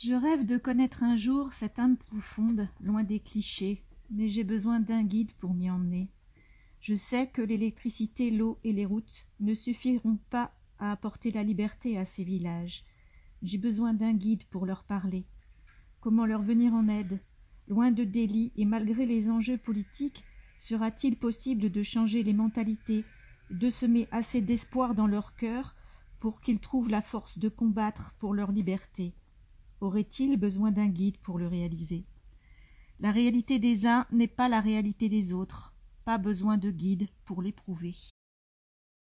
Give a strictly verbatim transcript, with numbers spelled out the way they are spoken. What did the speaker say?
Je rêve de connaître un jour cette âme profonde, loin des clichés, mais j'ai besoin d'un guide pour m'y emmener. Je sais que l'électricité, l'eau et les routes ne suffiront pas à apporter la liberté à ces villages. J'ai besoin d'un guide pour leur parler. Comment leur venir en aide? Loin de Delhi et malgré les enjeux politiques, sera-t-il possible de changer les mentalités, de semer assez d'espoir dans leur cœur pour qu'ils trouvent la force de combattre pour leur liberté? Aurait-il besoin d'un guide pour le réaliser? La réalité des uns n'est pas la réalité des autres. Pas besoin de guide pour l'éprouver.